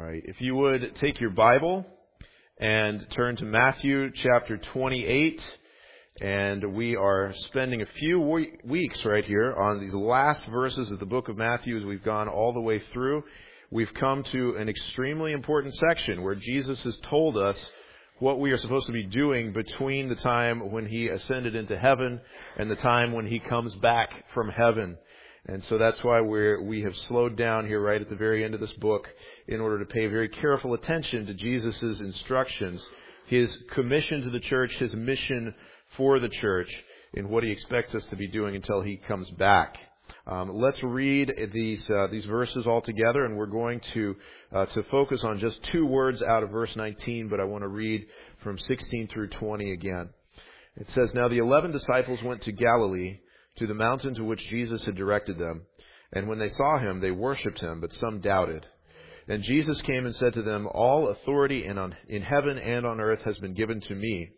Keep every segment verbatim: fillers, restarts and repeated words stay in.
right. If you would take your Bible and turn to Matthew chapter twenty-eight, and we are spending a few we- weeks right here on these last verses of the book of Matthew as we've gone all the way through. We've come to an extremely important section where Jesus has told us what we are supposed to be doing between the time when He ascended into heaven and the time when He comes back from heaven. And so that's why we're, we have slowed down here right at the very end of this book in order to pay very careful attention to Jesus' instructions, His commission to the church, His mission for the church, and what He expects us to be doing until He comes back. Um, let's read these uh, these verses all together, and we're going to uh, to focus on just two words out of verse nineteen, but I want to read from sixteen through twenty again. It says, "Now the eleven disciples went to Galilee, to the mountain to which Jesus had directed them. And when they saw Him, they worshipped Him, but some doubted. And Jesus came and said to them, 'All authority in, on, in heaven and on earth has been given to me.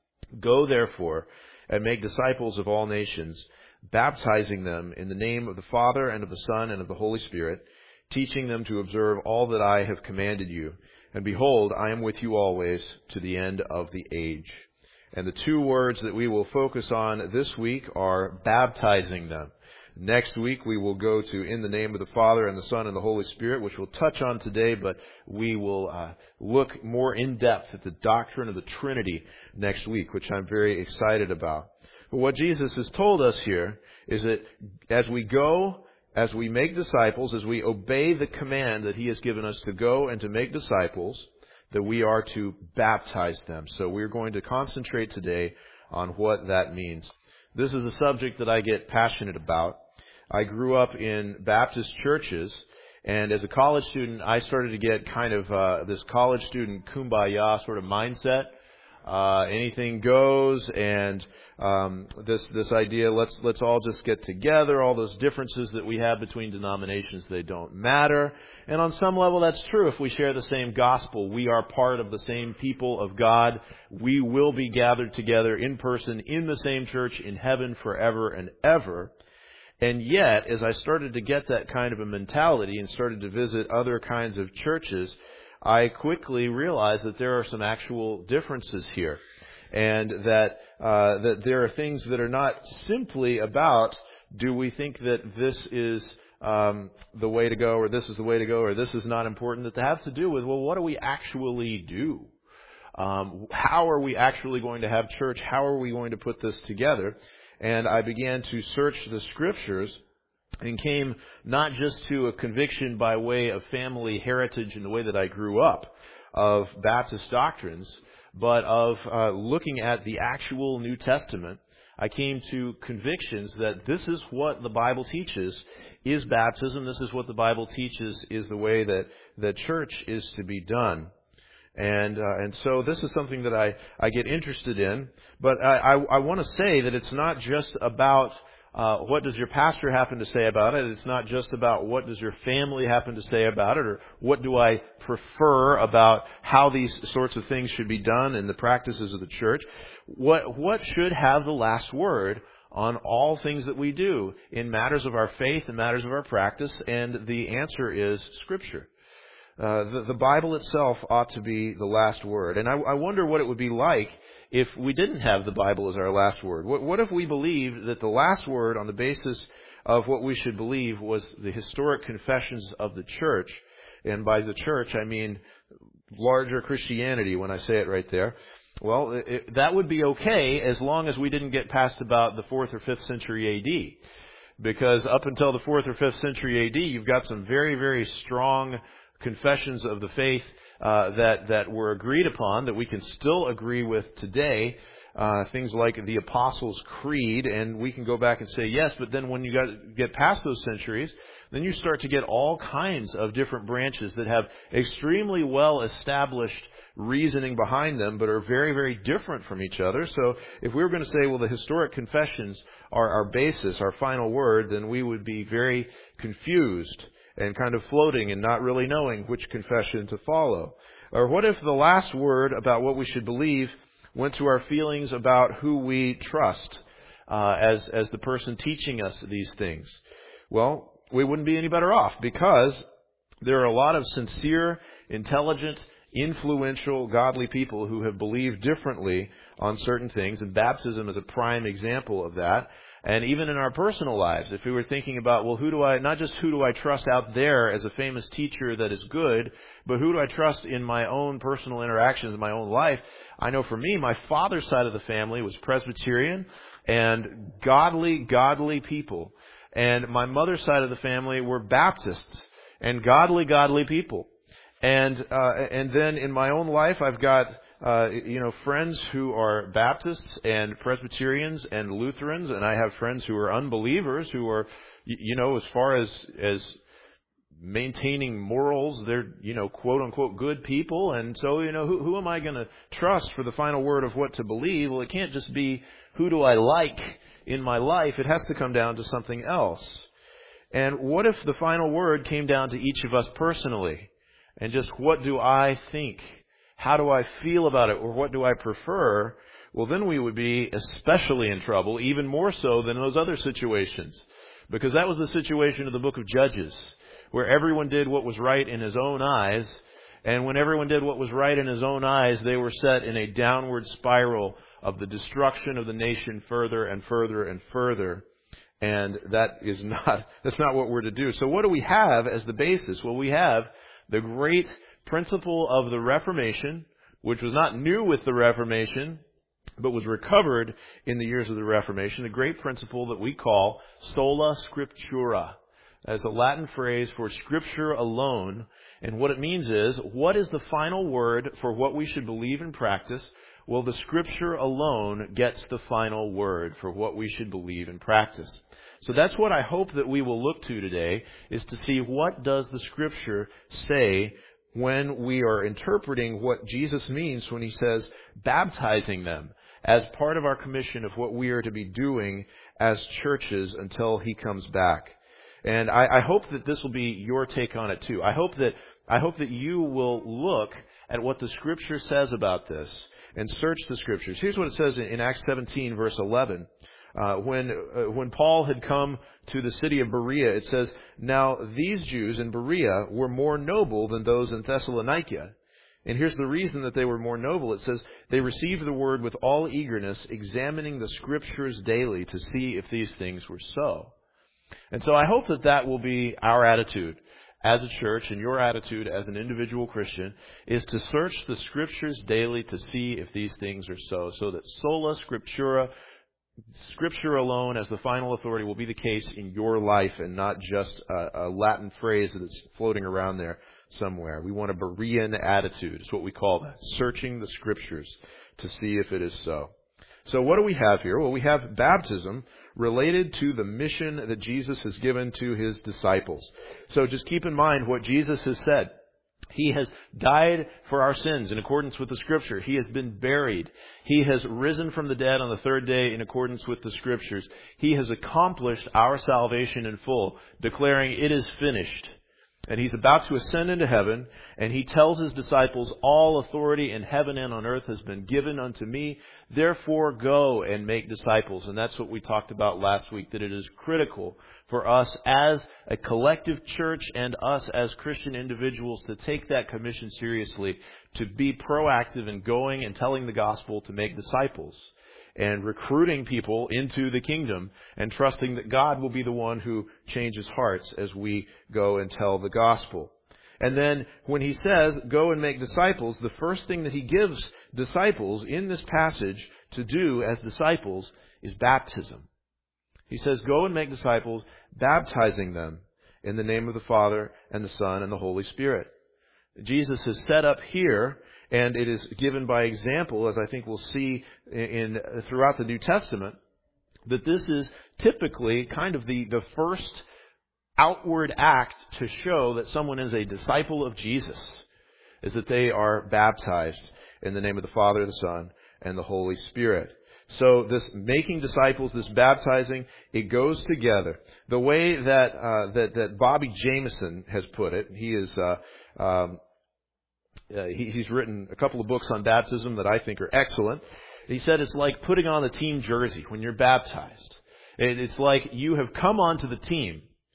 Go therefore and make disciples of all nations, baptizing them in the name of the Father and of the Son and of the Holy Spirit, teaching them to observe all that I have commanded you. And behold, I am with you always to the end of the age.'" And the two words that we will focus on this week are baptizing them. Next week we will go to in the name of the Father and the Son and the Holy Spirit, which we'll touch on today, but we will uh, look more in depth at the doctrine of the Trinity next week, which I'm very excited about. But what Jesus has told us here is that as we go, as we make disciples, as we obey the command that He has given us to go and to make disciples, that we are to baptize them. So we're going to concentrate today on what that means. This is a subject that I get passionate about. I grew up in Baptist churches, and as a college student, I started to get kind of uh, this college student kumbaya sort of mindset. Uh, anything goes, and um, this this idea, let's let's all just get together. All those differences that we have between denominations, they don't matter. And on some level, that's true. If we share the same gospel, we are part of the same people of God. We will be gathered together in person in the same church in heaven forever and ever. And yet, as I started to get that kind of a mentality and started to visit other kinds of churches, I quickly realized that there are some actual differences here, and that uh, that there are things that are not simply about, do we think that this is um, the way to go, or this is the way to go, or this is not important, that they have to do with, well, what do we actually do? Um, how are we actually going to have church? How are we going to put this together? And I began to search the Scriptures, and came not just to a conviction by way of family heritage and the way that I grew up of Baptist doctrines, but of uh, looking at the actual New Testament. I came to convictions that this is what the Bible teaches is baptism. This is what the Bible teaches is the way that the church is to be done. And uh, and so this is something that I, I get interested in. But I, I, I want to say that it's not just about Uh, what does your pastor happen to say about it? It's not just about what does your family happen to say about it, or what do I prefer about how these sorts of things should be done in the practices of the church. What what should have the last word on all things that we do in matters of our faith and matters of our practice? And the answer is Scripture. Uh, the, the Bible itself ought to be the last word. And I, I wonder what it would be like if we didn't have the Bible as our last word. What, what if we believed that the last word on the basis of what we should believe was the historic confessions of the church? And by the church, I mean larger Christianity when I say it right there. Well, it, that would be okay as long as we didn't get past about the fourth or fifth century A D. Because up until the fourth or fifth century A D, you've got some very, very strong confessions of the faith uh, that that were agreed upon, that we can still agree with today. Uh, things like the Apostles' Creed, and we can go back and say yes, but then when you got, get past those centuries, then you start to get all kinds of different branches that have extremely well established reasoning behind them, but are very, very different from each other. So if we were going to say, well, the historic confessions are our basis, our final word, then we would be very confused and kind of floating and not really knowing which confession to follow. Or what if the last word about what we should believe went to our feelings about who we trust uh, as as the person teaching us these things? Well, we wouldn't be any better off, because there are a lot of sincere intelligent, influential, godly people who have believed differently on certain things, and baptism is a prime example of that. And even in our personal lives, if we were thinking about, well, who do I, not just who do I trust out there as a famous teacher that is good, but who do I trust in my own personal interactions in my own life? I know for me, my father's side of the family was Presbyterian and godly, godly people. And my mother's side of the family were Baptists and godly, godly people. And, uh, and then in my own life, I've got Uh, you know, friends who are Baptists and Presbyterians and Lutherans, and I have friends who are unbelievers who are, you know, as far as as maintaining morals, they're, you know, quote unquote good people. And so, you know, who, who am I going to trust for the final word of what to believe? Well, it can't just be who do I like in my life. It has to come down to something else. And what if the final word came down to each of us personally? And just what do I think? How do I feel about it, or what do I prefer? Well, then we would be especially in trouble, even more so than those other situations. Because that was the situation of the book of Judges, where everyone did what was right in his own eyes. And when everyone did what was right in his own eyes, they were set in a downward spiral of the destruction of the nation further and further and further. And that is not, that's not what we're to do. So what do we have as the basis? Well, we have the great principle of the Reformation, which was not new with the Reformation, but was recovered in the years of the Reformation, the great principle that we call sola scriptura. That's a Latin phrase for Scripture alone. And what it means is, what is the final word for what we should believe and practice? Well, the Scripture alone gets the final word for what we should believe and practice. So that's what I hope that we will look to today, is to see what does the Scripture say when we are interpreting what Jesus means when he says baptizing them as part of our commission of what we are to be doing as churches until he comes back. And I, I hope that this will be your take on it too. I hope that I hope that you will look at what the Scripture says about this and search the Scriptures. Here's what it says in, in Acts seventeen, verse eleven. Uh, when uh, when Paul had come to the city of Berea, it says, "Now these Jews in Berea were more noble than those in Thessalonica." And here's the reason that they were more noble. It says, "They received the word with all eagerness, examining the Scriptures daily to see if these things were so." And so I hope that that will be our attitude as a church, and your attitude as an individual Christian, is to search the Scriptures daily to see if these things are so, so that sola scriptura, Scripture alone as the final authority, will be the case in your life and not just a, a Latin phrase that's floating around there somewhere. We want a Berean attitude, is what we call that, searching the Scriptures to see if it is so. So what do we have here? Well, we have baptism related to the mission that Jesus has given to his disciples. So just keep in mind what Jesus has said. He has died for our sins in accordance with the Scripture. He has been buried. He has risen from the dead on the third day in accordance with the Scriptures. He has accomplished our salvation in full, declaring it is finished. And he's about to ascend into heaven, and he tells his disciples, "All authority in heaven and on earth has been given unto me. Therefore go and make disciples." And that's what we talked about last week, that it is critical for us as a collective church and us as Christian individuals to take that commission seriously, to be proactive in going and telling the gospel, to make disciples and recruiting people into the kingdom and trusting that God will be the one who changes hearts as we go and tell the gospel. And then when he says, go and make disciples, the first thing that he gives disciples in this passage to do as disciples is baptism. He says, go and make disciples, baptizing them in the name of the Father and the Son and the Holy Spirit. Jesus has set up here, and it is given by example, as I think we'll see in, in throughout the New Testament, that this is typically kind of the, the first outward act to show that someone is a disciple of Jesus, is that they are baptized in the name of the Father, the Son, and the Holy Spirit. So this making disciples, this baptizing, it goes together. The way that uh, that, that Bobby Jameson has put it, he is uh, um, uh, he, he's written a couple of books on baptism that I think are excellent. He said it's like putting on the team jersey when you're baptized. It, it's like you have come onto the team,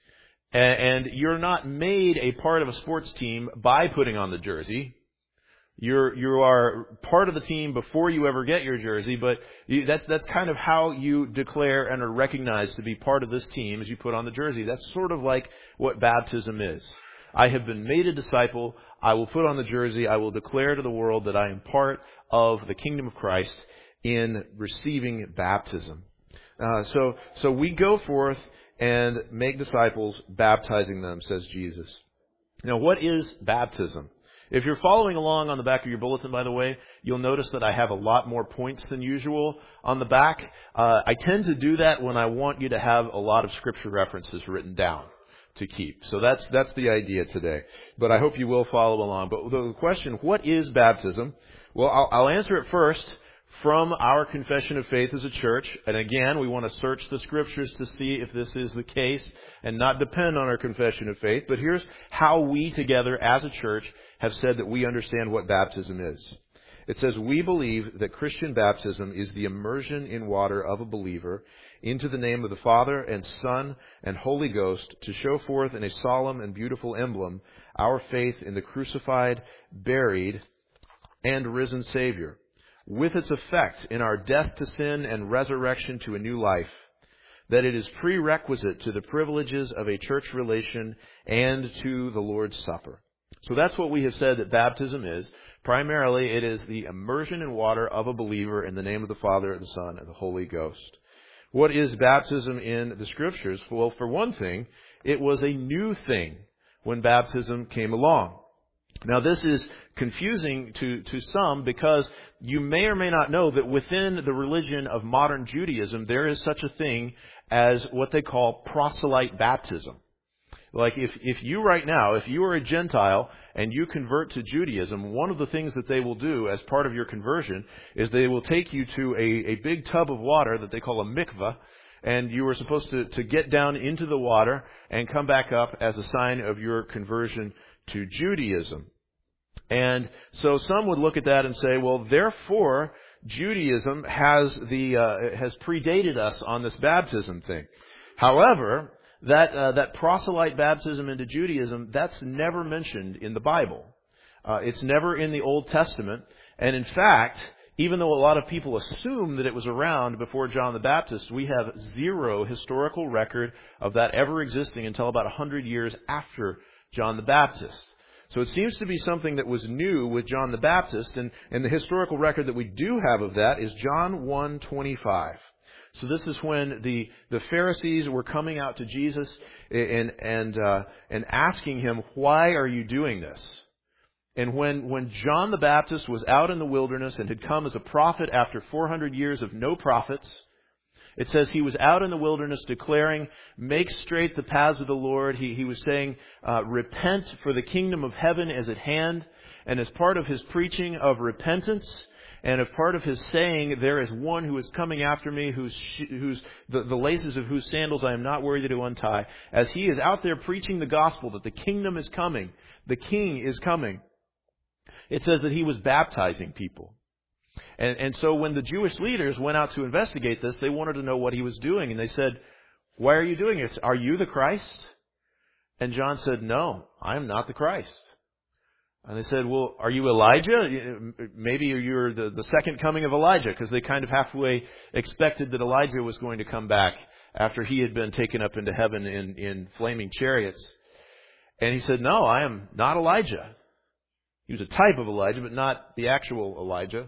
And you're not made a part of a sports team by putting on the jersey. You're, you are part of the team before you ever get your jersey, but you, that's, that's kind of how you declare and are recognized to be part of this team as you put on the jersey. That's sort of like what baptism is. I have been made a disciple. I will put on the jersey. I will declare to the world that I am part of the kingdom of Christ in receiving baptism. Uh, so, so we go forth and make disciples, baptizing them, says Jesus. Now, what is baptism? If you're following along on the back of your bulletin, by the way, you'll notice that I have a lot more points than usual on the back. Uh, I tend to do that when I want you to have a lot of scripture references written down to keep. So that's that's the idea today. But I hope you will follow along. But the question, what is baptism? Well, I'll, I'll answer it first from our confession of faith as a church. And again, we want to search the scriptures to see if this is the case and not depend on our confession of faith. But here's how we together as a church have said that we understand what baptism is. It says, we believe that Christian baptism is the immersion in water of a believer into the name of the Father and Son and Holy Ghost to show forth in a solemn and beautiful emblem our faith in the crucified, buried, and risen Savior, with its effect in our death to sin and resurrection to a new life, that it is prerequisite to the privileges of a church relation and to the Lord's Supper. So that's what we have said that baptism is. Primarily, it is the immersion in water of a believer in the name of the Father, the Son, and the Holy Ghost. What is baptism in the Scriptures? Well, for one thing, it was a new thing when baptism came along. Now, this is confusing to, to some because you may or may not know that within the religion of modern Judaism, there is such a thing as what they call proselyte baptism. Like if, if you right now, if you are a Gentile and you convert to Judaism, one of the things that they will do as part of your conversion is they will take you to a, a big tub of water that they call a mikvah, and you are supposed to, to get down into the water and come back up as a sign of your conversion to Judaism. And so some would look at that and say, well, therefore, Judaism has the uh, has predated us on this baptism thing. However, that uh, that proselyte baptism into Judaism, that's never mentioned in the Bible. Uh, it's never in the Old Testament. And in fact, even though a lot of people assume that it was around before John the Baptist, we have zero historical record of that ever existing until about one hundred years after John the Baptist. So it seems to be something that was new with John the Baptist, and, and the historical record that we do have of that is John one twenty-five. So this is when the, the Pharisees were coming out to Jesus and and uh, and asking him, why are you doing this? And when, when John the Baptist was out in the wilderness and had come as a prophet after four hundred years of no prophets, it says he was out in the wilderness declaring, make straight the paths of the Lord. He, he was saying, uh, repent, for the kingdom of heaven is at hand. And as part of his preaching of repentance, and as part of his saying, there is one who is coming after me, whose, whose the, the laces of whose sandals I am not worthy to untie. As he is out there preaching the gospel that the kingdom is coming, the king is coming, it says that he was baptizing people. And, and so when the Jewish leaders went out to investigate this, they wanted to know what he was doing. And they said, why are you doing this? Are you the Christ? And John said, no, I am not the Christ. And they said, well, are you Elijah? Maybe you're the, the second coming of Elijah, because they kind of halfway expected that Elijah was going to come back after he had been taken up into heaven in, in flaming chariots. And he said, no, I am not Elijah. He was a type of Elijah, but not the actual Elijah.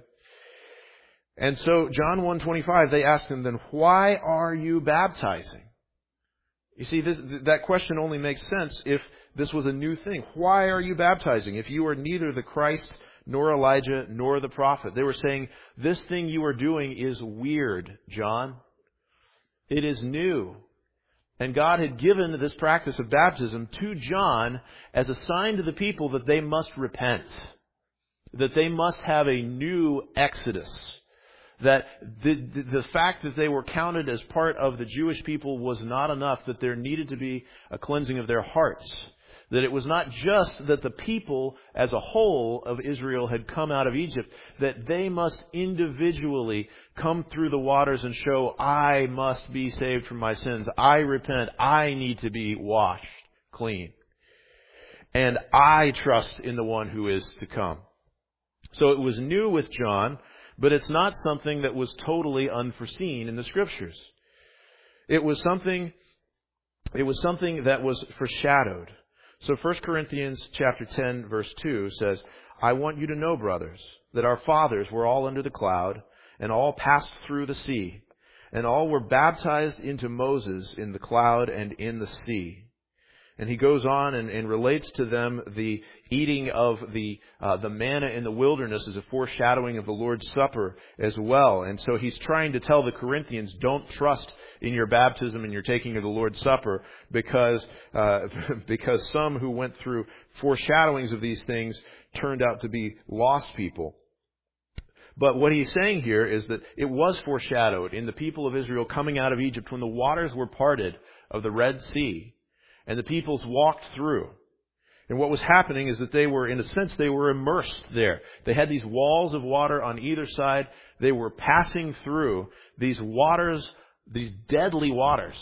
And so John one twenty-five, they asked him then, why are you baptizing? You see, this, that question only makes sense if this was a new thing. Why are you baptizing if you are neither the Christ nor Elijah nor the prophet? They were saying, this thing you are doing is weird, John. It is new. And God had given this practice of baptism to John as a sign to the people that they must repent, that they must have a new exodus. That the, the, the fact that they were counted as part of the Jewish people was not enough, that there needed to be a cleansing of their hearts. That it was not just that the people as a whole of Israel had come out of Egypt, that they must individually come through the waters and show, I must be saved from my sins. I repent. I need to be washed. clean. And I trust in the one who is to come. So it was new with John, but it's not something that was totally unforeseen in the Scriptures. It was something, it was something that was foreshadowed. So First Corinthians chapter ten, verse two says, I want you to know, brothers, that our fathers were all under the cloud, and all passed through the sea, and all were baptized into Moses in the cloud and in the sea. And he goes on and, and relates to them the eating of the uh, the manna in the wilderness as a foreshadowing of the Lord's Supper as well. And so he's trying to tell the Corinthians, don't trust in your baptism and your taking of the Lord's Supper, because uh, because some who went through foreshadowings of these things turned out to be lost people. But what he's saying here is that it was foreshadowed in the people of Israel coming out of Egypt when the waters were parted of the Red Sea. And the peoples walked through. And what was happening is that they were, in a sense, they were immersed there. They had these walls of water on either side. They were passing through these waters, these deadly waters,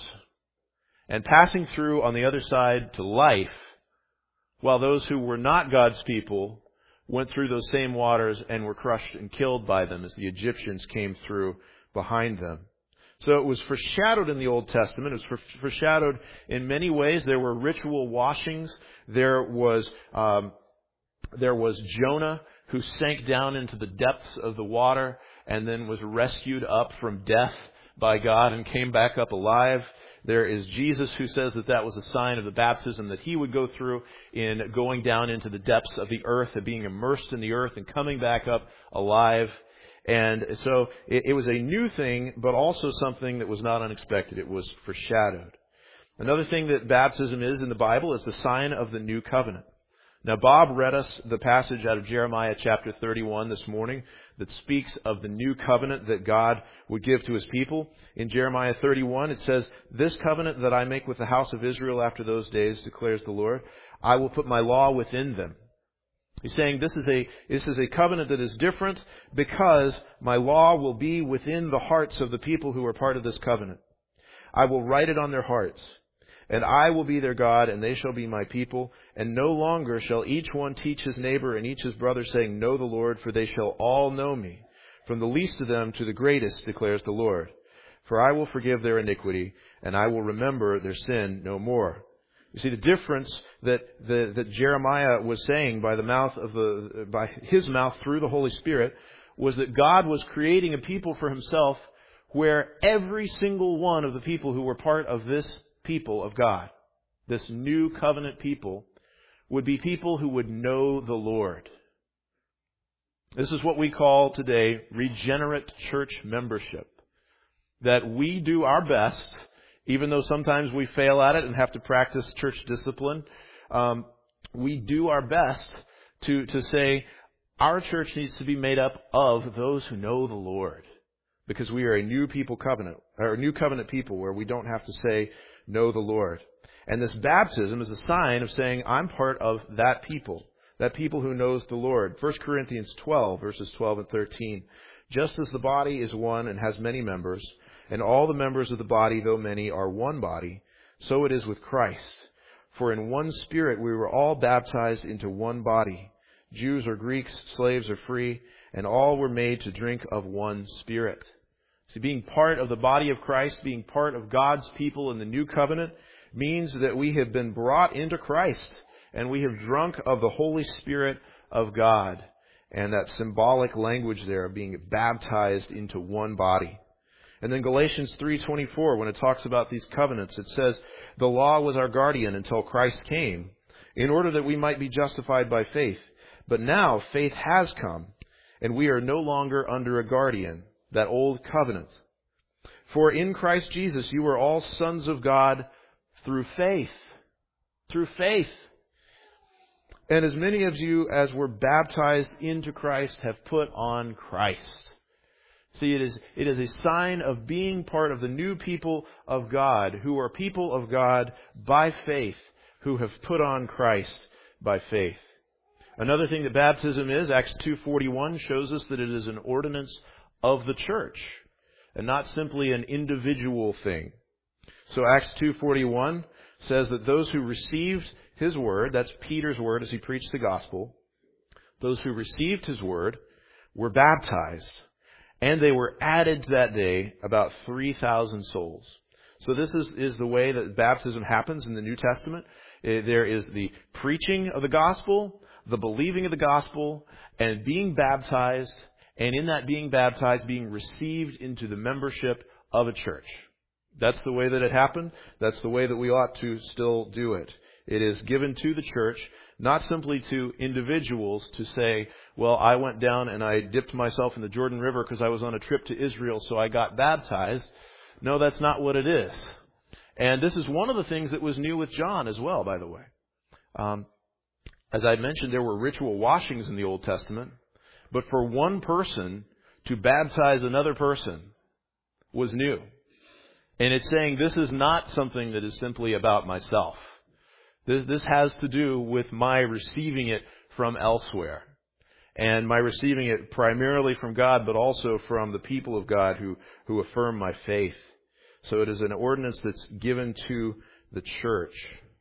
and passing through on the other side to life, while those who were not God's people went through those same waters and were crushed and killed by them as the Egyptians came through behind them. So it was foreshadowed in the Old Testament. It was foreshadowed in many ways. There were ritual washings. There was um, there was Jonah, who sank down into the depths of the water and then was rescued up from death by God and came back up alive. There is Jesus, who says that that was a sign of the baptism that he would go through in going down into the depths of the earth and being immersed in the earth and coming back up alive. And so it, it was a new thing, but also something that was not unexpected. It was foreshadowed. Another thing that baptism is in the Bible is the sign of the new covenant. Now, Bob read us the passage out of Jeremiah chapter thirty-one this morning that speaks of the new covenant that God would give to His people. In Jeremiah thirty-one, it says, "This covenant that I make with the house of Israel after those days, declares the Lord, I will put my law within them." He's saying this is a this is a covenant that is different because my law will be within the hearts of the people who are part of this covenant. I will write it on their hearts, and I will be their God, and they shall be my people. And no longer shall each one teach his neighbor and each his brother, saying, Know the Lord, for they shall all know me, from the least of them to the greatest, declares the Lord. For I will forgive their iniquity, and I will remember their sin no more. You see, the difference that, the, that Jeremiah was saying by the mouth of the, by his mouth through the Holy Spirit was that God was creating a people for Himself where every single one of the people who were part of this people of God, this new covenant people, would be people who would know the Lord. This is what we call today regenerate church membership. That we do our best, even though sometimes we fail at it and have to practice church discipline, um, we do our best to, to say our church needs to be made up of those who know the Lord. Because we are a new people covenant, or a new covenant people where we don't have to say, know the Lord. And this baptism is a sign of saying, I'm part of that people, that people who knows the Lord. First Corinthians twelve, verses twelve and thirteen. Just as the body is one and has many members, and all the members of the body, though many, are one body, so it is with Christ. For in one Spirit we were all baptized into one body, Jews or Greeks, slaves or free, and all were made to drink of one Spirit. See, being part of the body of Christ, being part of God's people in the new covenant, means that we have been brought into Christ, and we have drunk of the Holy Spirit of God. And that symbolic language there of being baptized into one body. And then Galatians three twenty-four, when it talks about these covenants, it says, the law was our guardian until Christ came, in order that we might be justified by faith. But now faith has come, and we are no longer under a guardian, that old covenant. For in Christ Jesus you are all sons of God through faith. Through faith. And as many of you as were baptized into Christ have put on Christ. See, it is, it is a sign of being part of the new people of God, who are people of God by faith, who have put on Christ by faith. Another thing that baptism is, Acts two forty-one shows us that it is an ordinance of the church, and not simply an individual thing. So Acts two forty-one says that those who received his word, that's Peter's word as he preached the gospel, those who received his word were baptized, and they were added that day about three thousand souls. So this is, is the way that baptism happens in the New Testament. There is the preaching of the gospel, the believing of the gospel, and being baptized, and in that being baptized, being received into the membership of a church. That's the way that it happened. That's the way that we ought to still do it. It is given to the church, not simply to individuals to say, well, I went down and I dipped myself in the Jordan River because I was on a trip to Israel, so I got baptized. No, that's not what it is. And this is one of the things that was new with John as well, by the way. Um, as I mentioned, there were ritual washings in the Old Testament, but for one person to baptize another person was new. And it's saying this is not something that is simply about myself. This, this has to do with my receiving it from elsewhere. And my receiving it primarily from God, but also from the people of God who, who affirm my faith. So it is an ordinance that's given to the church.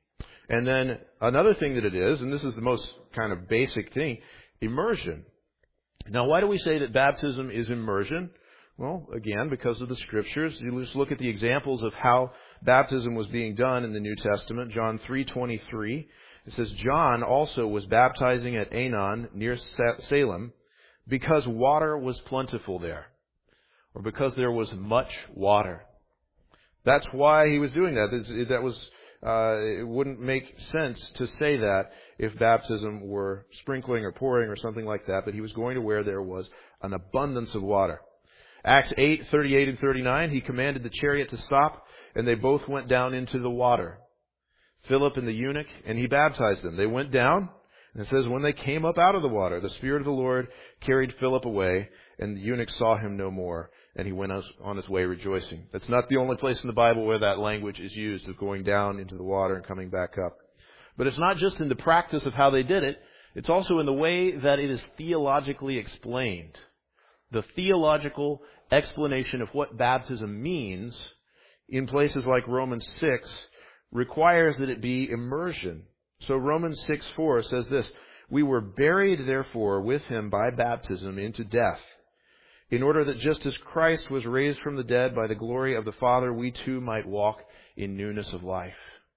And then another thing that it is, and this is the most kind of basic thing, immersion. Now, why do we say that baptism is immersion? Well, again, because of the Scriptures. You just look at the examples of how baptism was being done in the New Testament. John three twenty-three, it says, John also was baptizing at Aenon near Salem because water was plentiful there, or because there was much water. That's why he was doing that. That was uh, it wouldn't make sense to say that if baptism were sprinkling or pouring or something like that, but he was going to where there was an abundance of water. Acts eight thirty-eight and thirty-nine, he commanded the chariot to stop, and they both went down into the water. Philip and the eunuch, and he baptized them. They went down, and it says, when they came up out of the water, the Spirit of the Lord carried Philip away, and the eunuch saw him no more, and he went on his way rejoicing. That's not the only place in the Bible where that language is used, of going down into the water and coming back up. But it's not just in the practice of how they did it, it's also in the way that it is theologically explained. The theological explanation of what baptism means in places like Romans six requires that it be immersion. So Romans six four says this, we were buried therefore with him by baptism into death, in order that just as Christ was raised from the dead by the glory of the Father, we too might walk in newness of life.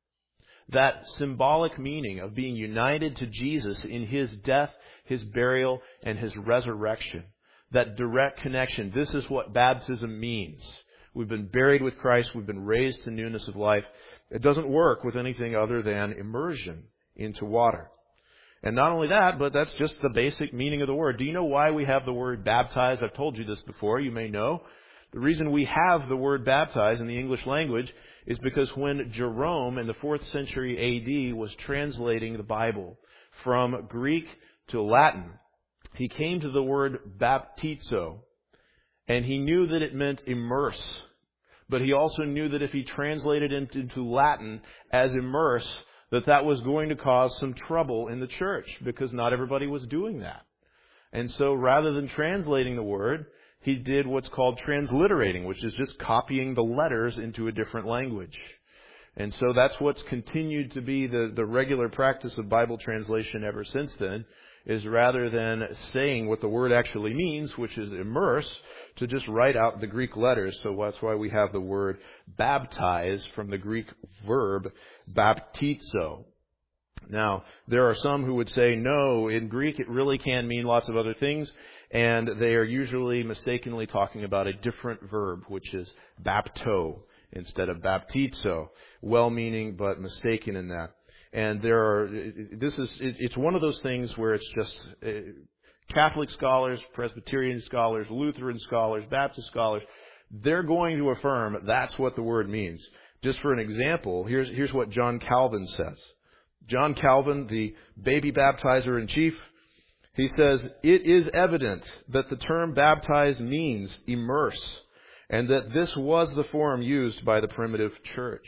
That symbolic meaning of being united to Jesus in his death, his burial, and his resurrection. That direct connection. This is what baptism means. We've been buried with Christ. We've been raised to newness of life. It doesn't work with anything other than immersion into water. And not only that, but that's just the basic meaning of the word. Do you know why we have the word baptize? I've told you this before. You may know. The reason we have the word baptize in the English language is because when Jerome in the fourth century A D was translating the Bible from Greek to Latin, he came to the word baptizo, and he knew that it meant immerse. But he also knew that if he translated it into Latin as immerse, that that was going to cause some trouble in the church, because not everybody was doing that. And so rather than translating the word, he did what's called transliterating, which is just copying the letters into a different language. And so that's what's continued to be the, the regular practice of Bible translation ever since then, is rather than saying what the word actually means, which is immerse, to just write out the Greek letters. So that's why we have the word baptize from the Greek verb baptizo. Now, there are some who would say, no, in Greek it really can mean lots of other things, and they are usually mistakenly talking about a different verb, which is bapto instead of baptizo. Well-meaning, but mistaken in that. And there are, this is, it's one of those things where it's just Catholic scholars, Presbyterian scholars, Lutheran scholars, Baptist scholars, they're going to affirm that's what the word means. Just for an example, here's, here's what John Calvin says. John Calvin, the baby baptizer in chief, he says, it is evident that the term baptize means immerse, and that this was the form used by the primitive church.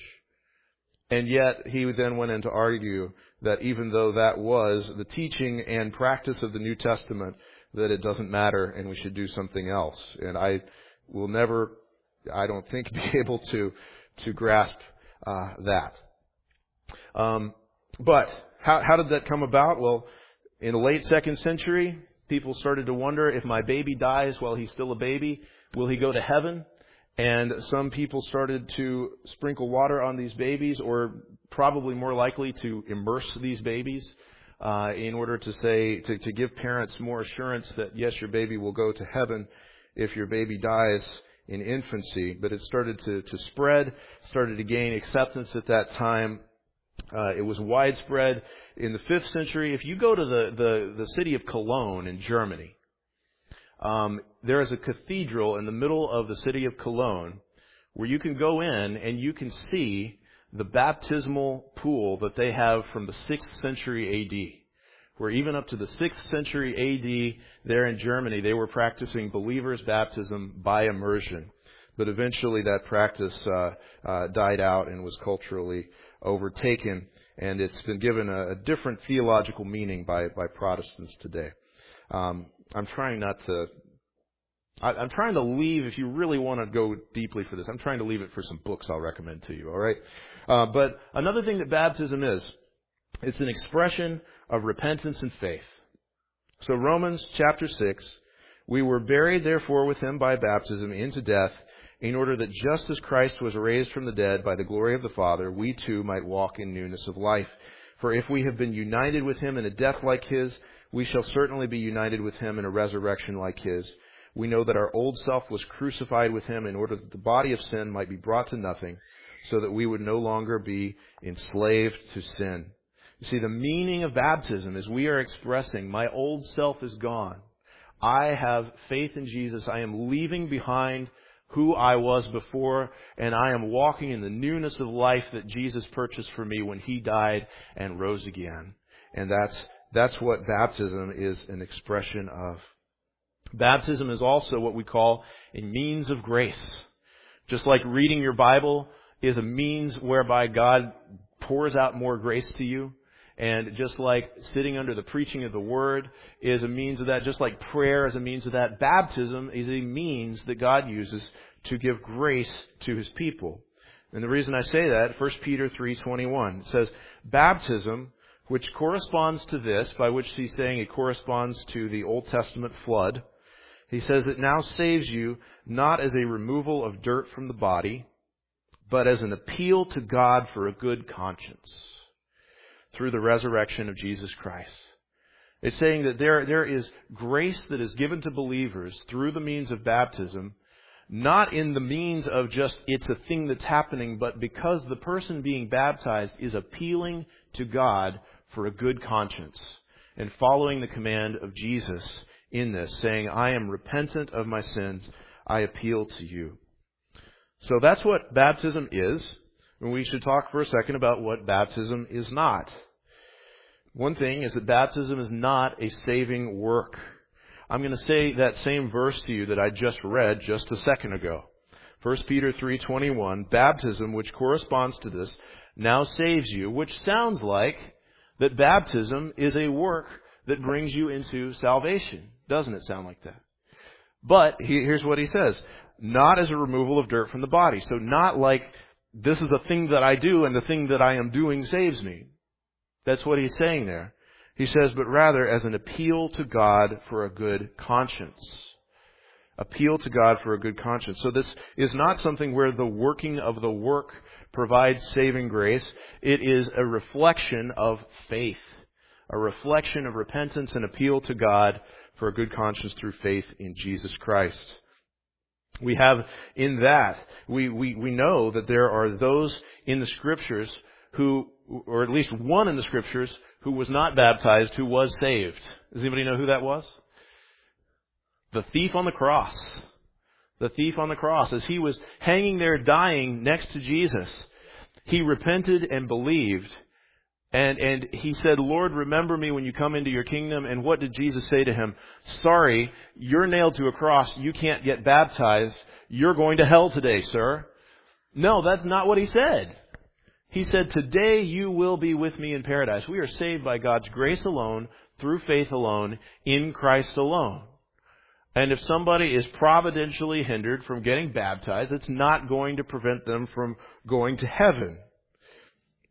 And yet, he then went in to argue that even though that was the teaching and practice of the New Testament, that it doesn't matter and we should do something else. And I will never, I don't think, be able to, to grasp uh, that. Um, but how, how did that come about? Well, in the late second century, people started to wonder, if my baby dies while he's still a baby, will he go to heaven? And some people started to sprinkle water on these babies, or probably more likely to immerse these babies uh, in order to say, to, to give parents more assurance that, yes, your baby will go to heaven if your baby dies in infancy. But it started to, to spread, started to gain acceptance at that time. Uh, it was widespread in the fifth century. If you go to the, the, the city of Cologne in Germany, um, there is a cathedral in the middle of the city of Cologne where you can go in and you can see the baptismal pool that they have from the sixth century A D, where even up to the sixth century A D there in Germany, they were practicing believers' baptism by immersion. But eventually that practice uh, uh, died out and was culturally overtaken, and it's been given a, a different theological meaning by, by Protestants today. Um, I'm trying not to, I, I'm trying to leave, if you really want to go deeply for this, I'm trying to leave it for some books I'll recommend to you, all right? Uh, but another thing that baptism is, it's an expression of repentance and faith. So Romans chapter six, we were buried therefore with him by baptism into death, in order that just as Christ was raised from the dead by the glory of the Father, we too might walk in newness of life. For if we have been united with him in a death like his, we shall certainly be united with him in a resurrection like his. We know that our old self was crucified with him in order that the body of sin might be brought to nothing, so that we would no longer be enslaved to sin. You see, the meaning of baptism is we are expressing, my old self is gone. I have faith in Jesus. I am leaving behind who I was before, and I am walking in the newness of life that Jesus purchased for me when he died and rose again. And that's that's what baptism is an expression of. Baptism is also what we call a means of grace. Just like reading your Bible is a means whereby God pours out more grace to you, and just like sitting under the preaching of the Word is a means of that, just like prayer is a means of that, baptism is a means that God uses to give grace to his people. And the reason I say that, First Peter three twenty-one, it says, baptism, which corresponds to this, by which he's saying it corresponds to the Old Testament flood, he says it now saves you not as a removal of dirt from the body, but as an appeal to God for a good conscience through the resurrection of Jesus Christ. It's saying that there, there is grace that is given to believers through the means of baptism, not in the means of just it's a thing that's happening, but because the person being baptized is appealing to God for a good conscience and following the command of Jesus in this, saying, I am repentant of my sins, I appeal to you. So that's what baptism is, and we should talk for a second about what baptism is not. One thing is that baptism is not a saving work. I'm going to say that same verse to you that I just read just a second ago. First Peter three twenty-one, baptism, which corresponds to this, now saves you, which sounds like that baptism is a work that brings you into salvation. Doesn't it sound like that? But here's what he says. Not as a removal of dirt from the body. So not like this is a thing that I do and the thing that I am doing saves me. That's what he's saying there. He says, but rather as an appeal to God for a good conscience. Appeal to God for a good conscience. So this is not something where the working of the work provides saving grace. It is a reflection of faith. A reflection of repentance and appeal to God for a good conscience through faith in Jesus Christ. We have in that, we, we, we know that there are those in the Scriptures who, or at least one in the Scriptures, who was not baptized, who was saved. Does anybody know who that was? The thief on the cross. The thief on the cross. As he was hanging there dying next to Jesus, he repented and believed. And, and he said, Lord, remember me when you come into your kingdom. And what did Jesus say to him? Sorry, you're nailed to a cross. You can't get baptized. You're going to hell today, sir. No, that's not what he said. He said, today you will be with me in paradise. We are saved by God's grace alone, through faith alone, in Christ alone. And if somebody is providentially hindered from getting baptized, it's not going to prevent them from going to heaven.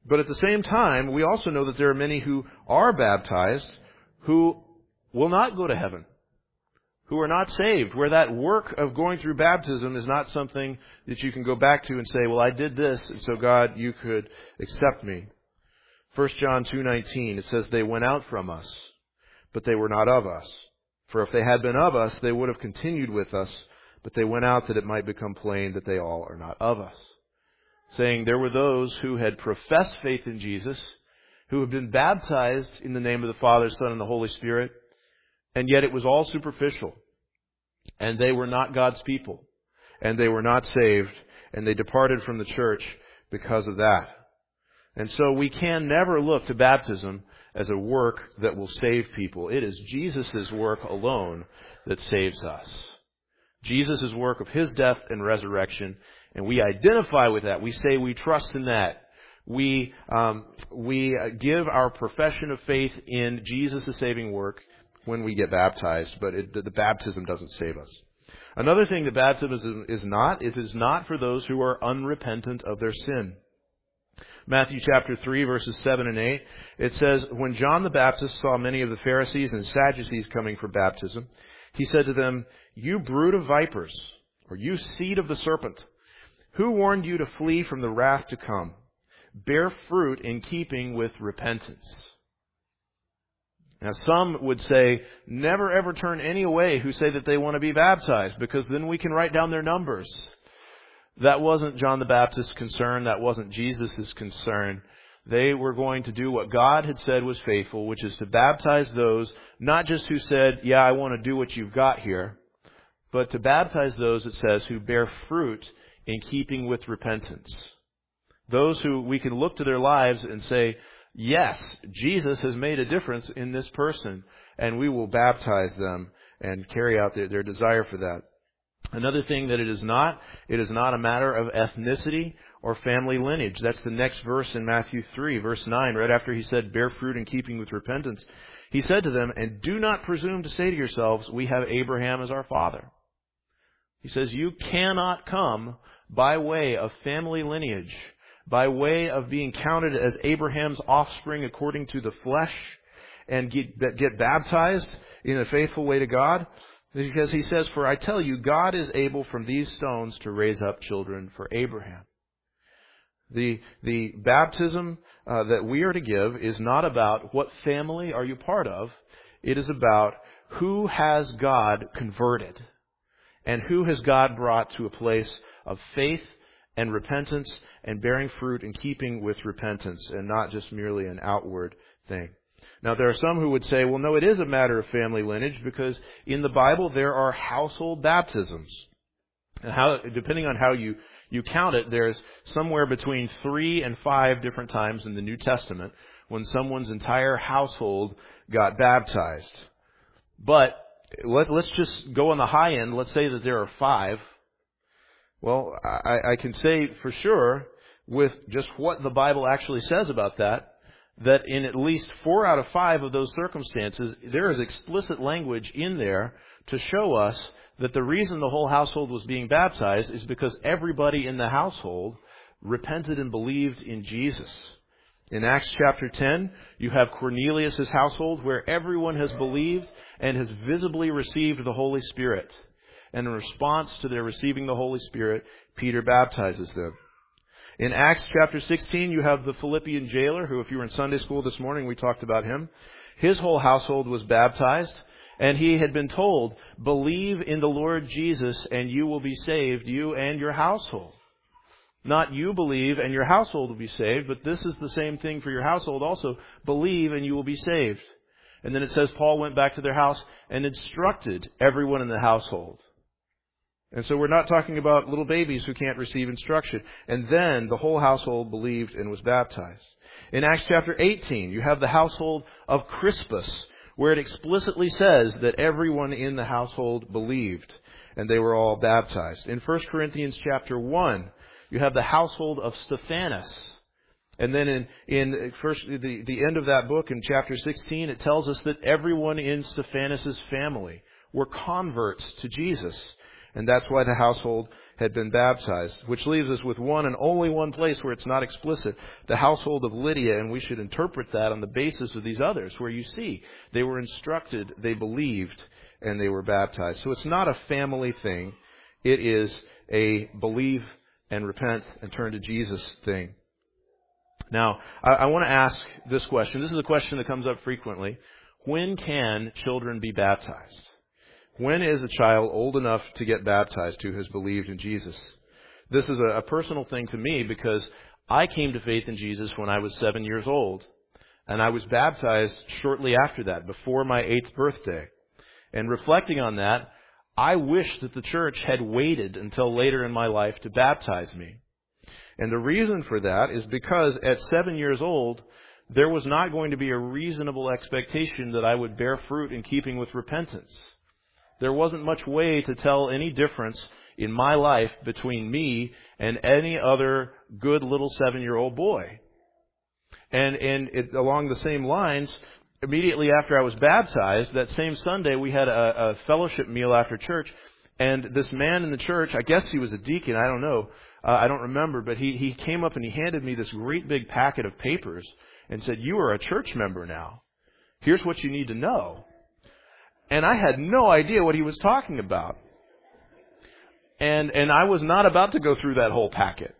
But at the same time, we also know that there are many who are baptized who will not go to heaven, who are not saved, where that work of going through baptism is not something that you can go back to and say, well, I did this, and so God, you could accept me. First John two nineteen, it says, they went out from us, but they were not of us. For if they had been of us, they would have continued with us, but they went out that it might become plain that they all are not of us. Saying there were those who had professed faith in Jesus, who had been baptized in the name of the Father, Son, and the Holy Spirit, and yet it was all superficial. And they were not God's people. And they were not saved. And they departed from the church because of that. And so we can never look to baptism as a work that will save people. It is Jesus' work alone that saves us. Jesus' work of His death and resurrection. And we identify with that. We say we trust in that. We, um, we give our profession of faith in Jesus' saving work when we get baptized, but it, the, the baptism doesn't save us. Another thing that baptism is, is not, it is not for those who are unrepentant of their sin. Matthew chapter three, verses seven and eight, it says, when John the Baptist saw many of the Pharisees and Sadducees coming for baptism, he said to them, you brood of vipers, or you seed of the serpent, who warned you to flee from the wrath to come? Bear fruit in keeping with repentance. Now, some would say, never ever turn any away who say that they want to be baptized, because then we can write down their numbers. That wasn't John the Baptist's concern. That wasn't Jesus' concern. They were going to do what God had said was faithful, which is to baptize those, not just who said, yeah, I want to do what you've got here, but to baptize those, it says, who bear fruit in keeping with repentance. Those who we can look to their lives and say, yes, Jesus has made a difference in this person, and we will baptize them and carry out their, their desire for that. Another thing that it is not, it is not a matter of ethnicity or family lineage. That's the next verse in Matthew three, verse nine, right after he said, bear fruit in keeping with repentance. He said to them, and do not presume to say to yourselves, we have Abraham as our father. He says, you cannot come by way of family lineage, by way of being counted as Abraham's offspring according to the flesh, and get, get baptized in a faithful way to God. Because he says, for I tell you, God is able from these stones to raise up children for Abraham. The, the baptism uh, that we are to give is not about what family are you part of. It is about who has God converted and who has God brought to a place of faith and repentance and bearing fruit in keeping with repentance and not just merely an outward thing. Now, there are some who would say, well, no, it is a matter of family lineage because in the Bible there are household baptisms. And how, depending on how you, you count it, there's somewhere between three and five different times in the New Testament when someone's entire household got baptized. But let, let's just go on the high end. Let's say that there are five. Well, I, I can say for sure with just what the Bible actually says about that, that in at least four out of five of those circumstances, there is explicit language in there to show us that the reason the whole household was being baptized is because everybody in the household repented and believed in Jesus. In Acts chapter ten, you have Cornelius' household where everyone has believed and has visibly received the Holy Spirit. And in response to their receiving the Holy Spirit, Peter baptizes them. In Acts chapter sixteen, you have the Philippian jailer, who if you were in Sunday school this morning, we talked about him. His whole household was baptized, and he had been told, believe in the Lord Jesus and you will be saved, you and your household. Not you believe and your household will be saved, but this is the same thing for your household also. Believe and you will be saved. And then it says Paul went back to their house and instructed everyone in the household. And so we're not talking about little babies who can't receive instruction. And then the whole household believed and was baptized. In Acts chapter eighteen, you have the household of Crispus, where it explicitly says that everyone in the household believed, and they were all baptized. In First Corinthians chapter one, you have the household of Stephanas. And then in, in first the, the end of that book, in chapter sixteen, it tells us that everyone in Stephanas' family were converts to Jesus. And that's why the household had been baptized, which leaves us with one and only one place where it's not explicit, the household of Lydia, and we should interpret that on the basis of these others, where you see they were instructed, they believed, and they were baptized. So it's not a family thing. It is a believe and repent and turn to Jesus thing. Now, I, I want to ask this question. This is a question that comes up frequently. When can children be baptized? When is a child old enough to get baptized who has believed in Jesus? This is a, a personal thing to me because I came to faith in Jesus when I was seven years old. And I was baptized shortly after that, before my eighth birthday. And reflecting on that, I wish that the church had waited until later in my life to baptize me. And the reason for that is because at seven years old, there was not going to be a reasonable expectation that I would bear fruit in keeping with repentance. There wasn't much way to tell any difference in my life between me and any other good little seven-year-old boy. And, and it, along the same lines, immediately after I was baptized, that same Sunday, we had a, a fellowship meal after church. And this man in the church, I guess he was a deacon, I don't know, uh, I don't remember, but he, he came up and he handed me this great big packet of papers and said, "You are a church member now. Here's what you need to know." And I had no idea what he was talking about. And and I was not about to go through that whole packet.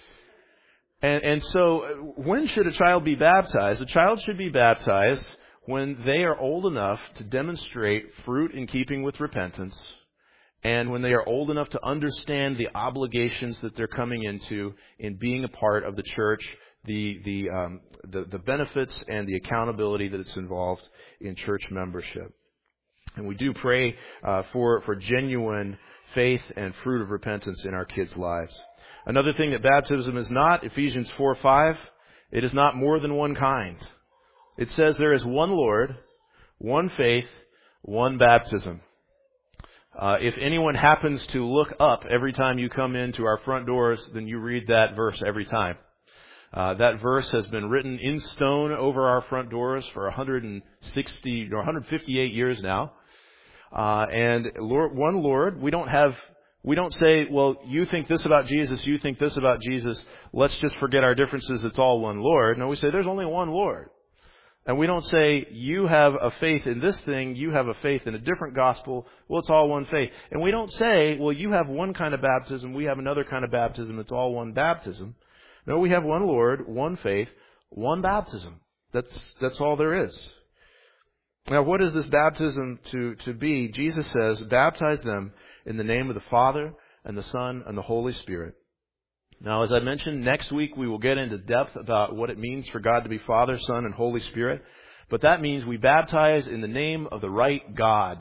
And and so when should a child be baptized? A child should be baptized when they are old enough to demonstrate fruit in keeping with repentance, and when they are old enough to understand the obligations that they're coming into in being a part of the church, the the um, the, the benefits and the accountability that it's involved in church membership. And we do pray uh, for, for genuine faith and fruit of repentance in our kids' lives. Another thing that baptism is not, Ephesians four five, it is not more than one kind. It says there is one Lord, one faith, one baptism. Uh, if anyone happens to look up every time you come into our front doors, then you read that verse every time. Uh, that verse has been written in stone over our front doors for one hundred sixty or one hundred fifty-eight years now. Uh, and Lord, one Lord, we don't have, we don't say, well, you think this about Jesus, you think this about Jesus, let's just forget our differences, it's all one Lord. No, we say there's only one Lord. And we don't say, you have a faith in this thing, you have a faith in a different gospel, well, it's all one faith. And we don't say, well, you have one kind of baptism, we have another kind of baptism, it's all one baptism. No, we have one Lord, one faith, one baptism. That's, that's all there is. Now, what is this baptism to, to be? Jesus says, baptize them in the name of the Father and the Son and the Holy Spirit. Now, as I mentioned, next week we will get into depth about what it means for God to be Father, Son, and Holy Spirit. But that means we baptize in the name of the right God.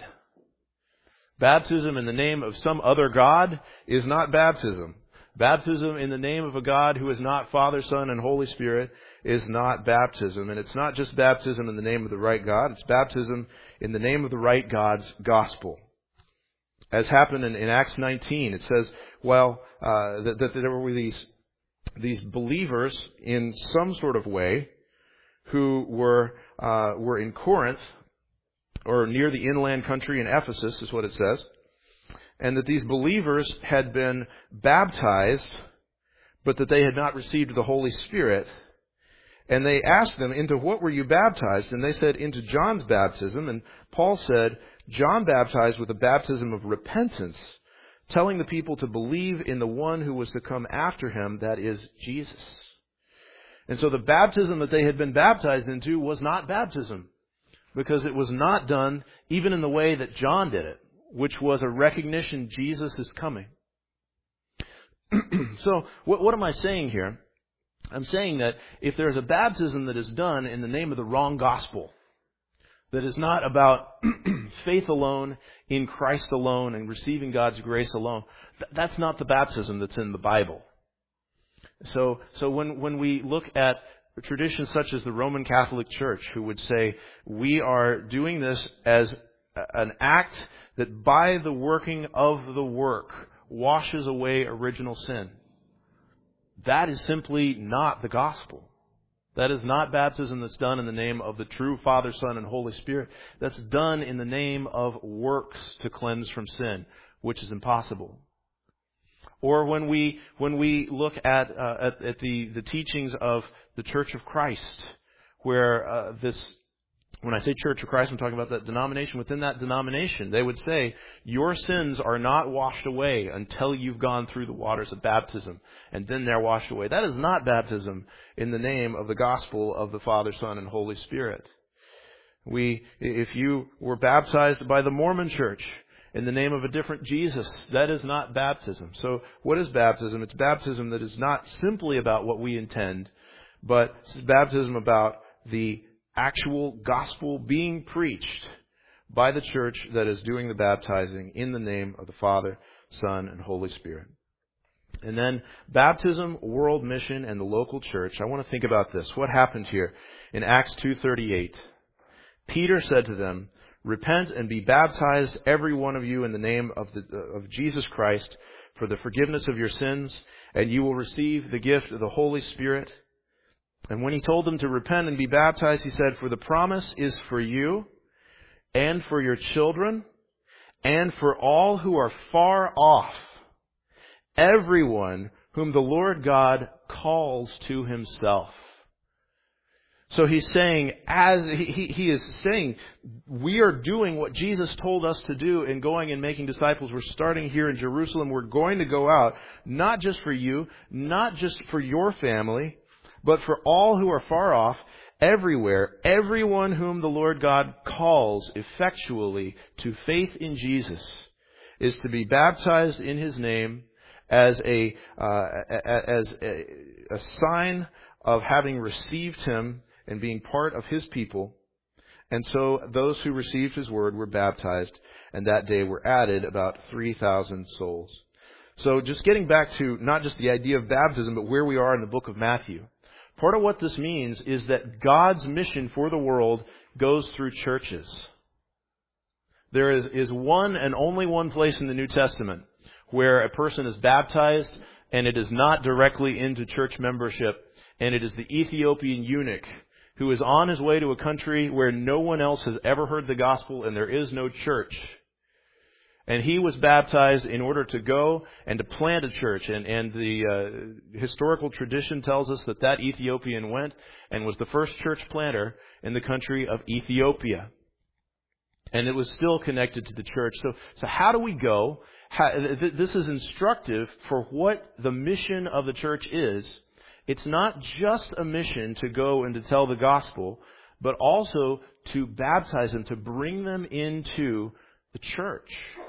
Baptism in the name of some other God is not baptism. Baptism in the name of a God who is not Father, Son, and Holy Spirit is not baptism. And it's not just baptism in the name of the right God. It's baptism in the name of the right God's gospel. As happened in, in Acts nineteen, it says, well, uh, that, that there were these, these believers in some sort of way who were, uh, were in Corinth, or near the inland country in Ephesus, is what it says. And that these believers had been baptized, but that they had not received the Holy Spirit. And they asked them, into what were you baptized? And they said, into John's baptism. And Paul said, John baptized with a baptism of repentance, telling the people to believe in the one who was to come after him, that is, Jesus. And so the baptism that they had been baptized into was not baptism, because it was not done even in the way that John did it, which was a recognition Jesus is coming. So, what, what am I saying here? I'm saying that if there's a baptism that is done in the name of the wrong gospel, that is not about faith alone, in Christ alone, and receiving God's grace alone, th- that's not the baptism that's in the Bible. So, so when, when we look at traditions such as the Roman Catholic Church, who would say, we are doing this as an act that by the working of the work washes away original sin. That is simply not the gospel. That is not baptism that's done in the name of the true Father, Son, and Holy Spirit. That's done in the name of works to cleanse from sin. which is impossible. Or when we when we look at uh, at, at the, the teachings of the Church of Christ, where uh, this, when I say Church of Christ, I'm talking about that denomination. Within that denomination, they would say, your sins are not washed away until you've gone through the waters of baptism, and then they're washed away. That is not baptism in the name of the gospel of the Father, Son, and Holy Spirit. We, if you were baptized by the Mormon Church in the name of a different Jesus, that is not baptism. So what is baptism? It's baptism that is not simply about what we intend, but it's baptism about the actual gospel being preached by the church that is doing the baptizing in the name of the Father, Son, and Holy Spirit. And then baptism, world mission, and the local church. I want to think about this. What happened here? In Acts two thirty-eight, Peter said to them, repent and be baptized, every one of you, in the name of, the, of Jesus Christ for the forgiveness of your sins, and you will receive the gift of the Holy Spirit. And when he told them to repent and be baptized, he said, for the promise is for you and for your children and for all who are far off, everyone whom the Lord God calls to himself. So he's saying, as he, he is saying, we are doing what Jesus told us to do in going and making disciples. We're starting here in Jerusalem. We're going to go out, not just for you, not just for your family, but for all who are far off, everywhere, everyone whom the Lord God calls effectually to faith in Jesus is to be baptized in his name as a, uh, as a, a sign of having received him and being part of his people. And so those who received his word were baptized, and that day were added about three thousand souls. So just getting back to not just the idea of baptism, but where we are in the book of Matthew. Part of what this means is that God's mission for the world goes through churches. There is, is one and only one place in the New Testament where a person is baptized and it is not directly into church membership, and it is the Ethiopian eunuch who is on his way to a country where no one else has ever heard the gospel and there is no church. And he was baptized in order to go and to plant a church. And, and the uh, historical tradition tells us that that Ethiopian went and was the first church planter in the country of Ethiopia. And it was still connected to the church. So, so how do we go? How, th- this is instructive for what the mission of the church is. It's not just a mission to go and to tell the gospel, but also to baptize them, to bring them into the church,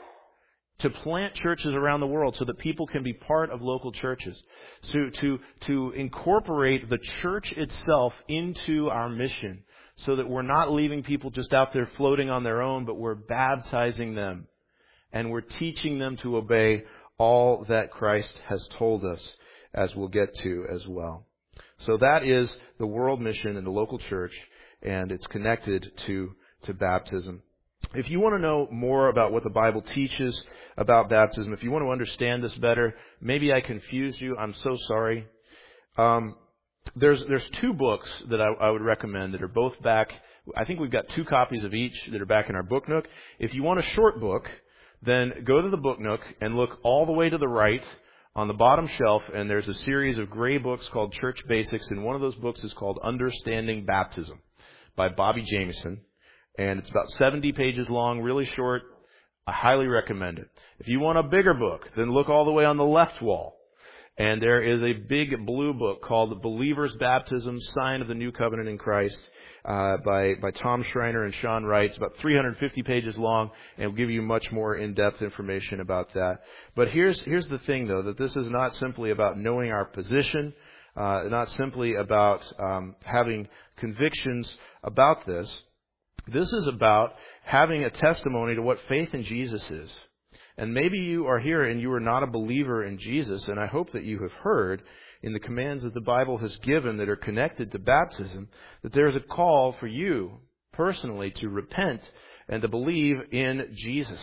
to plant churches around the world so that people can be part of local churches, to, to, to incorporate the church itself into our mission so that we're not leaving people just out there floating on their own, but we're baptizing them and we're teaching them to obey all that Christ has told us, as we'll get to as well. So that is the world mission in the local church, and it's connected to, to baptism. If you want to know more about what the Bible teaches about baptism, if you want to understand this better, maybe I confused you. I'm so sorry. Um, there's there's two books that I, I would recommend that are both back. I think we've got two copies of each that are back in our Book Nook. If you want a short book, then go to the Book Nook and look all the way to the right on the bottom shelf, and there's a series of gray books called Church Basics, and one of those books is called Understanding Baptism by Bobby Jamieson. And it's about seventy pages long, really short. I highly recommend it. If you want a bigger book, then look all the way on the left wall. And there is a big blue book called The Believer's Baptism, Sign of the New Covenant in Christ, uh, by, by Tom Schreiner and Sean Wright. It's about three hundred fifty pages long, and will give you much more in-depth information about that. But here's, here's the thing, though, that this is not simply about knowing our position, uh, not simply about um, having convictions about this. This is about having a testimony to what faith in Jesus is. And maybe you are here and you are not a believer in Jesus, and I hope that you have heard in the commands that the Bible has given that are connected to baptism, that there is a call for you personally to repent and to believe in Jesus.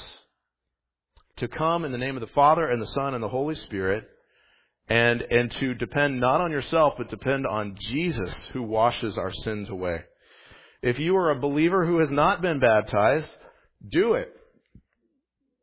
To come in the name of the Father and the Son and the Holy Spirit, and, and to depend not on yourself, but depend on Jesus who washes our sins away. If you are a believer who has not been baptized, do it.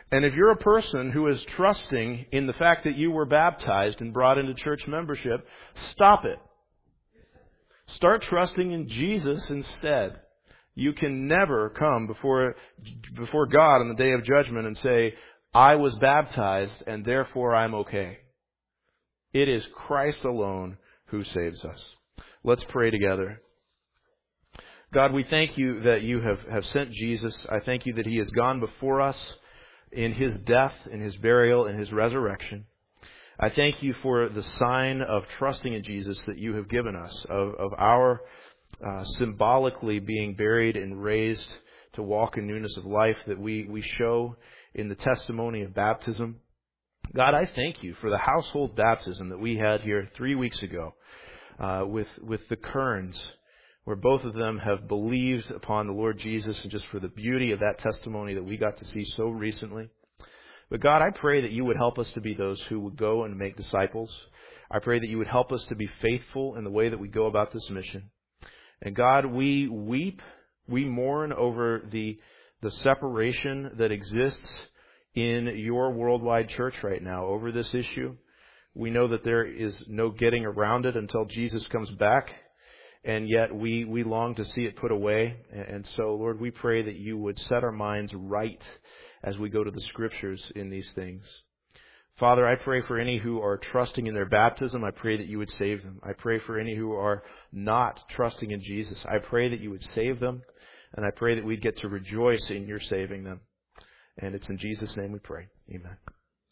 And if you're a person who is trusting in the fact that you were baptized and brought into church membership, stop it. Start trusting in Jesus instead. You can never come before before God on the day of judgment and say, I was baptized and therefore I'm okay. It is Christ alone who saves us. Let's pray together. God, we thank you that you have, have sent Jesus. I thank you that He has gone before us in His death, in His burial, in His resurrection. I thank you for the sign of trusting in Jesus that you have given us, of, of our uh, symbolically being buried and raised to walk in newness of life that we, we show in the testimony of baptism. God, I thank you for the household baptism that we had here three weeks ago uh, with, with the Kerns, where both of them have believed upon the Lord Jesus, and just for the beauty of that testimony that we got to see so recently. But God, I pray that you would help us to be those who would go and make disciples. I pray that you would help us to be faithful in the way that we go about this mission. And God, we weep, we mourn over the, the separation that exists in your worldwide church right now over this issue. We know that there is no getting around it until Jesus comes back. And yet we, we long to see it put away. And so, Lord, we pray that you would set our minds right as we go to the Scriptures in these things. Father, I pray for any who are trusting in their baptism, I pray that you would save them. I pray for any who are not trusting in Jesus, I pray that you would save them. And I pray that we'd get to rejoice in your saving them. And it's in Jesus' name we pray. Amen.